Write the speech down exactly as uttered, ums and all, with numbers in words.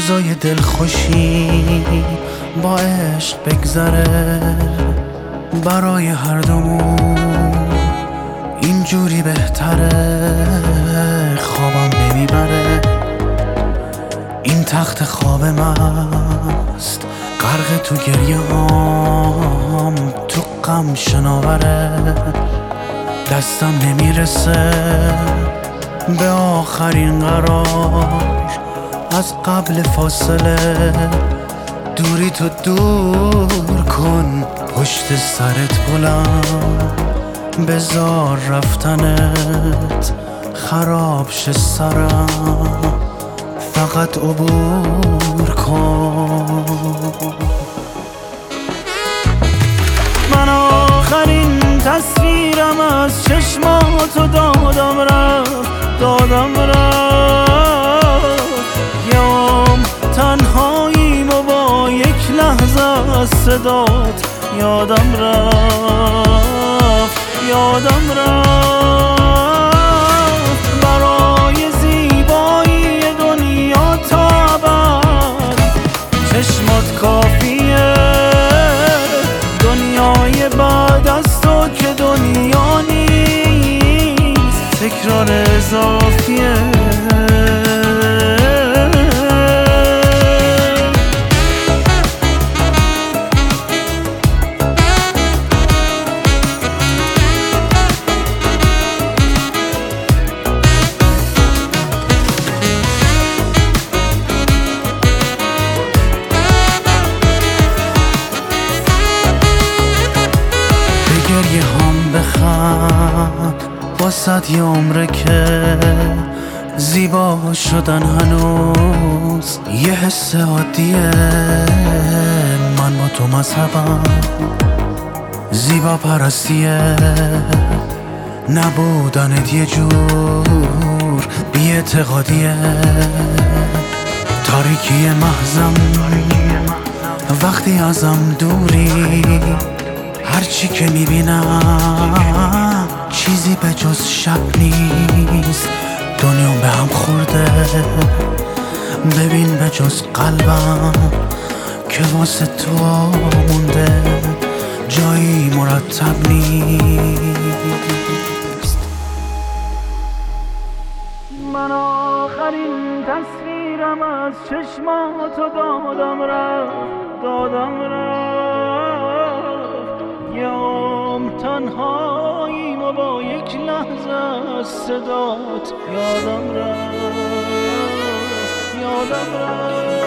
روزای دلخوشی با عشق بگذره، برای هر دومون اینجوری بهتره. خوابم نمیبره این تخت خواب مست، غرق تو گریه هام، تو غم شناوره. دستم نمیرسه به آخرین قرار، از قبل فاصله دوری تو دور کن، پشت سرت بلند بذار رفتنت خراب شه سرم، فقط عبور کن. من آخرین تصویرم از چشماتو دادم رفت، دادم رفت. یام تنهاییم و با یک لحظه از صدات یادم رفت، یادم رفت. برای زیبایی دنیا تا ابد چشمات کافیه، دنیای بعد از تو که دنیا نیست، تکرار اضافیه. گریه هم بخند واسد یه عمره که زیبا شدن هنوز یه حس عادیه. من با تو مذهبم زیبا پرستیه، نبودنت یه جور بی اعتقادیه. تاریکی محضم وقتی ازم دوری، هرچی که میبینم چیزی به جز شب نیست. دنیا به هم خورده، ببین به جز قلبم که واسه تو مونده جایی مرتب نیست. من آخرین تصویرم از چشماتو دادم رفت، دادم رفت. یام تنهاییم و با یک لحظه از صدات یادم رفت، یادم رفت.